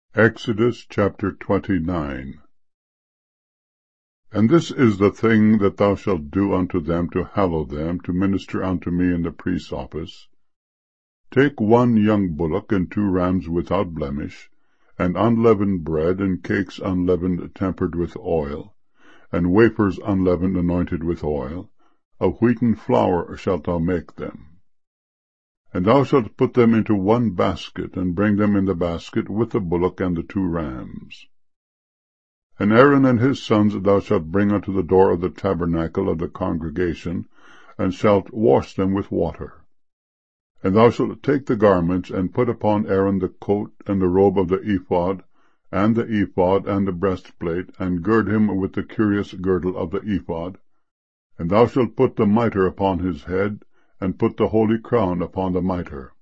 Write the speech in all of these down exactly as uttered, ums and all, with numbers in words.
Exodus chapter twenty-nine. And this is the thing that thou shalt do unto them to hallow them, to minister unto me in the priest's office. Take one young bullock and two rams without blemish, and unleavened bread, and cakes unleavened tempered with oil, and wafers unleavened anointed with oil. Of wheaten flour shalt thou make them. And thou shalt put them into one basket, and bring them in the basket with the bullock and the two rams. And Aaron and his sons thou shalt bring unto the door of the tabernacle of the congregation, and shalt wash them with water. And thou shalt take the garments, and put upon Aaron the coat and the robe of the ephod, and the ephod and the breastplate, and gird him with the curious girdle of the ephod. And thou shalt put the mitre upon his head, and put the holy crown upon the mitre.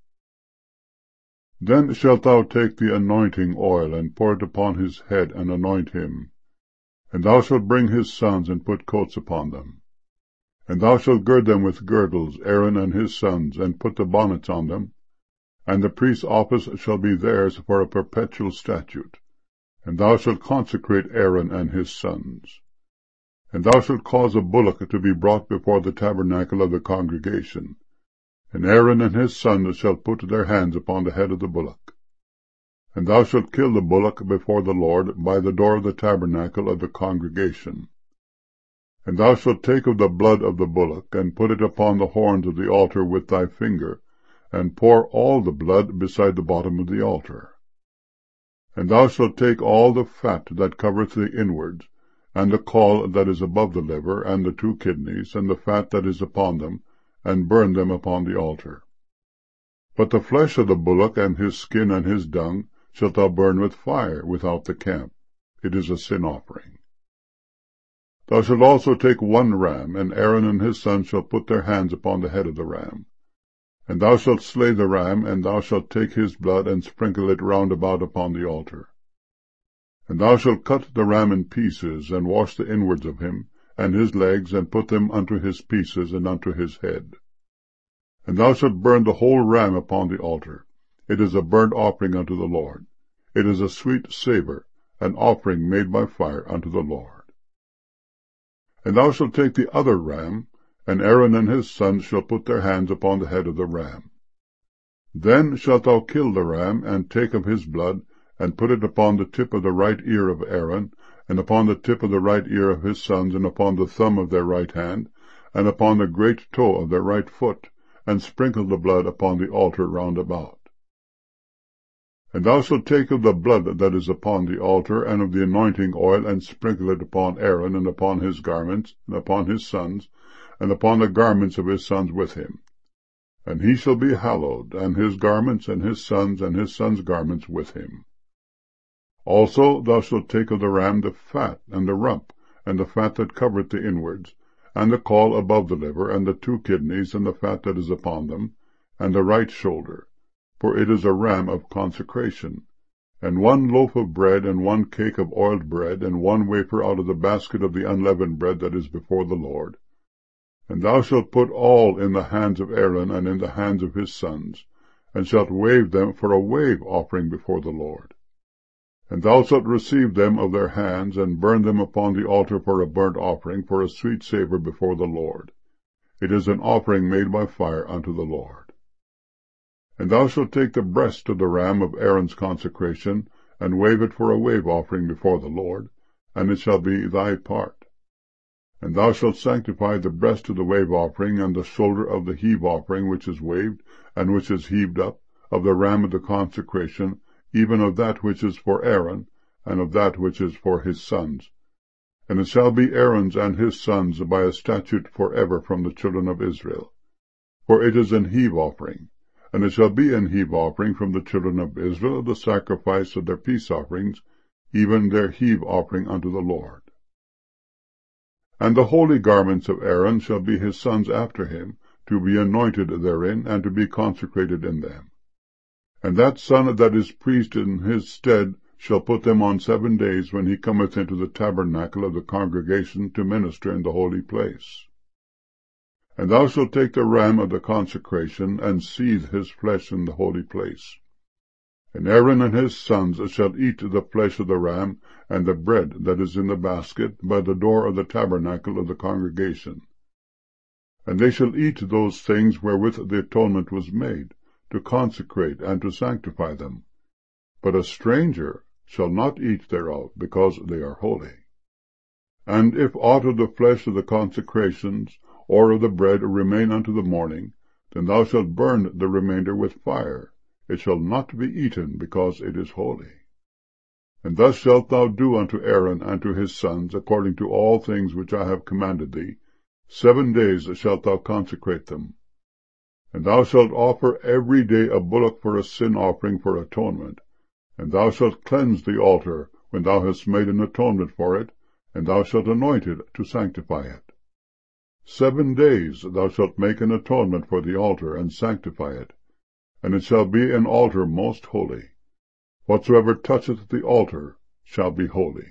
Then shalt thou take the anointing oil, and pour it upon his head, and anoint him. And thou shalt bring his sons, and put coats upon them. And thou shalt gird them with girdles, Aaron and his sons, and put the bonnets on them. And the priest's office shall be theirs for a perpetual statute. And thou shalt consecrate Aaron and his sons. And thou shalt cause a bullock to be brought before the tabernacle of the congregation. And Aaron and his sons shall put their hands upon the head of the bullock. And thou shalt kill the bullock before the Lord by the door of the tabernacle of the congregation. And thou shalt take of the blood of the bullock, and put it upon the horns of the altar with thy finger, and pour all the blood beside the bottom of the altar. And thou shalt take all the fat that covereth the inwards, and the caul that is above the liver, and the two kidneys, and the fat that is upon them, and burn them upon the altar. But the flesh of the bullock, and his skin, and his dung, shalt thou burn with fire without the camp. It is a sin offering. Thou shalt also take one ram, and Aaron and his sons shall put their hands upon the head of the ram. And thou shalt slay the ram, and thou shalt take his blood, and sprinkle it round about upon the altar. And thou shalt cut the ram in pieces, and wash the inwards of him, and his legs, and put them unto his pieces, and unto his head. And thou shalt burn the whole ram upon the altar. It is a burnt offering unto the Lord. It is a sweet savour, an offering made by fire unto the Lord. And thou shalt take the other ram, and Aaron and his sons shall put their hands upon the head of the ram. Then shalt thou kill the ram, and take of his blood, and put it upon the tip of the right ear of Aaron, and upon the tip of the right ear of his sons, and upon the thumb of their right hand, and upon the great toe of their right foot, and sprinkle the blood upon the altar round about. And thou shalt take of the blood that is upon the altar, and of the anointing oil, and sprinkle it upon Aaron, and upon his garments, and upon his sons, and upon the garments of his sons with him. And he shall be hallowed, and his garments, and his sons, and his sons' garments with him. Also thou shalt take of the ram the fat, and the rump, and the fat that covereth the inwards, and the caul above the liver, and the two kidneys, and the fat that is upon them, and the right shoulder, for it is a ram of consecration, and one loaf of bread, and one cake of oiled bread, and one wafer out of the basket of the unleavened bread that is before the Lord. And thou shalt put all in the hands of Aaron, and in the hands of his sons, and shalt wave them for a wave offering before the Lord. And thou shalt receive them of their hands, and burn them upon the altar for a burnt offering, for a sweet savour before the Lord. It is an offering made by fire unto the Lord. And thou shalt take the breast of the ram of Aaron's consecration, and wave it for a wave offering before the Lord, and it shall be thy part. And thou shalt sanctify the breast of the wave offering, and the shoulder of the heave offering which is waved, and which is heaved up, of the ram of the consecration, even of that which is for Aaron, and of that which is for his sons. And it shall be Aaron's and his sons by a statute for ever from the children of Israel. For it is an heave offering, and it shall be an heave offering from the children of Israel, the sacrifice of their peace offerings, even their heave offering unto the Lord. And the holy garments of Aaron shall be his sons after him, to be anointed therein, and to be consecrated in them. And that son that is priest in his stead shall put them on seven days, when he cometh into the tabernacle of the congregation to minister in the holy place. And thou shalt take the ram of the consecration, and seethe his flesh in the holy place. And Aaron and his sons shall eat the flesh of the ram, and the bread that is in the basket, by the door of the tabernacle of the congregation. And they shall eat those things wherewith the atonement was made, to consecrate and to sanctify them. But a stranger shall not eat thereof, because they are holy. And if aught of the flesh of the consecrations, or of the bread, remain unto the morning, then thou shalt burn the remainder with fire. It shall not be eaten, because it is holy. And thus shalt thou do unto Aaron and to his sons, according to all things which I have commanded thee. Seven days shalt thou consecrate them. And thou shalt offer every day a bullock for a sin offering for atonement. And thou shalt cleanse the altar, when thou hast made an atonement for it, and thou shalt anoint it to sanctify it. Seven days thou shalt make an atonement for the altar, and sanctify it. And it shall be an altar most holy. Whatsoever toucheth the altar shall be holy.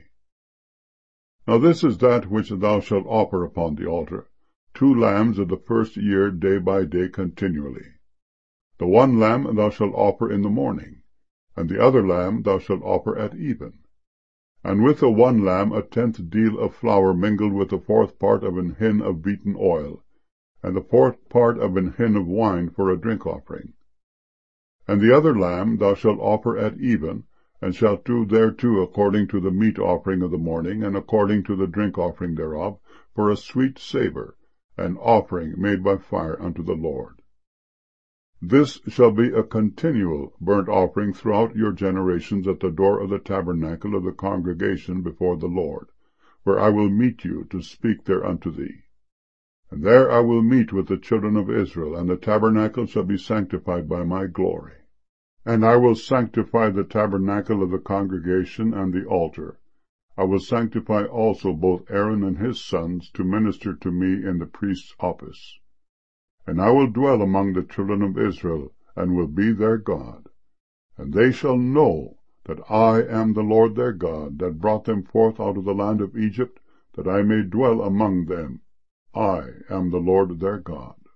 Now this is that which thou shalt offer upon the altar, two lambs of the first year day by day continually. The one lamb thou shalt offer in the morning, and the other lamb thou shalt offer at even. And with the one lamb a tenth deal of flour mingled with the fourth part of an hin of beaten oil, and the fourth part of an hin of wine for a drink offering. And the other lamb thou shalt offer at even, and shalt do thereto according to the meat offering of the morning, and according to the drink offering thereof, for a sweet savour, an offering made by fire unto the Lord. This shall be a continual burnt offering throughout your generations at the door of the tabernacle of the congregation before the Lord, where I will meet you to speak there unto thee. And there I will meet with the children of Israel, and the tabernacle shall be sanctified by my glory. And I will sanctify the tabernacle of the congregation and the altar. I will sanctify also both Aaron and his sons to minister to me in the priest's office. And I will dwell among the children of Israel, and will be their God. And they shall know that I am the Lord their God, that brought them forth out of the land of Egypt, that I may dwell among them. I am the Lord their God.